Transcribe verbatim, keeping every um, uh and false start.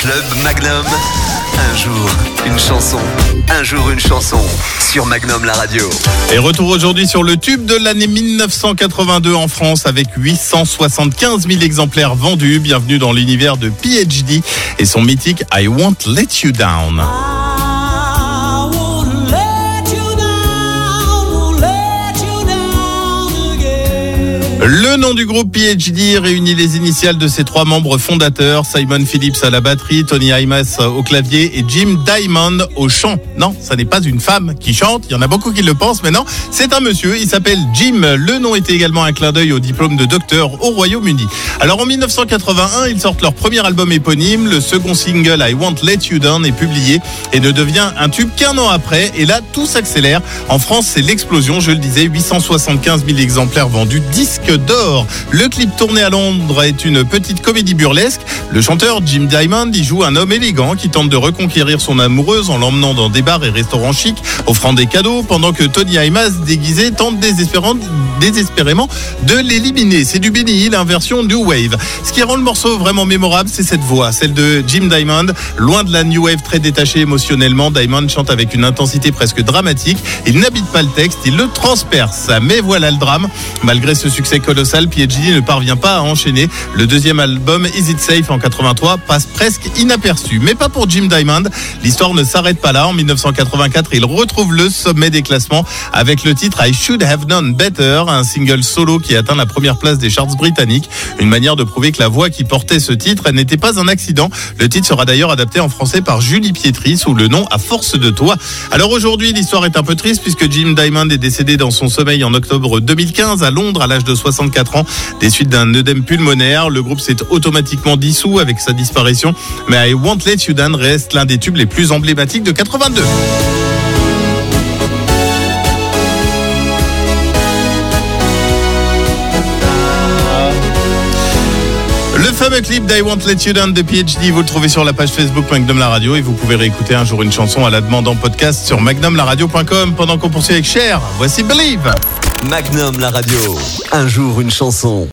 Club Magnum. Un jour, une chanson. Un jour, une chanson. Sur Magnum, la radio. Et retour aujourd'hui sur le tube de l'année dix-neuf cent quatre-vingt-deux en France avec huit cent soixante-quinze mille exemplaires vendus. Bienvenue dans l'univers de P H D et son mythique I Won't Let You Down. Le nom du groupe P H D réunit les initiales de ses trois membres fondateurs, Simon Phillips à la batterie, Tony Iommi au clavier et Jim Diamond au chant. Non, ça n'est pas une femme qui chante, il y en a beaucoup qui le pensent, mais non, c'est un monsieur, il s'appelle Jim. Le nom était également un clin d'œil au diplôme de docteur au Royaume-Uni. Alors en dix-neuf cent quatre-vingt-un, ils sortent leur premier album éponyme, le second single I Won't Let You Down est publié et ne devient un tube qu'un an après, et là tout s'accélère. En France, c'est l'explosion, je le disais, huit cent soixante-quinze mille exemplaires vendus, disque d'or. Le clip tourné à Londres est une petite comédie burlesque. Le chanteur Jim Diamond y joue un homme élégant qui tente de reconquérir son amoureuse en l'emmenant dans des bars et restaurants chics, offrant des cadeaux, pendant que Tony Iommi, déguisé, tente désespérément de l'éliminer. C'est du Benny Hill, version New Wave. Ce qui rend le morceau vraiment mémorable, c'est cette voix, celle de Jim Diamond. Loin de la New Wave très détachée émotionnellement, Diamond chante avec une intensité presque dramatique. Il n'habite pas le texte, il le transperce. Mais voilà le drame. Malgré ce succès colossal, P H D ne parvient pas à enchaîner. Le deuxième album, Is It Safe en quatre-vingt-trois, passe presque inaperçu. Mais pas pour Jim Diamond. L'histoire ne s'arrête pas là. En dix-neuf cent quatre-vingt-quatre, il retrouve le sommet des classements avec le titre I Should Have Known Better, un single solo qui atteint la première place des charts britanniques. Une manière de prouver que la voix qui portait ce titre n'était pas un accident. Le titre sera d'ailleurs adapté en français par Julie Pietri sous le nom À Force de Toi. Alors aujourd'hui, l'histoire est un peu triste puisque Jim Diamond est décédé dans son sommeil en octobre deux mille quinze à Londres à l'âge de soixante-quatre ans des suites d'un œdème pulmonaire. Le groupe s'est automatiquement dissous avec sa disparition, mais I Won't Let You Down reste l'un des tubes les plus emblématiques de quatre-vingt-deux. Le fameux clip d'I Won't Let You Down de P H D, vous le trouvez sur la page Facebook Magnum La Radio et vous pouvez réécouter un jour une chanson à la demande en podcast sur magnum la radio point com. Pendant qu'on poursuit avec Cher, voici Believe. Magnum, la radio. Un jour, une chanson.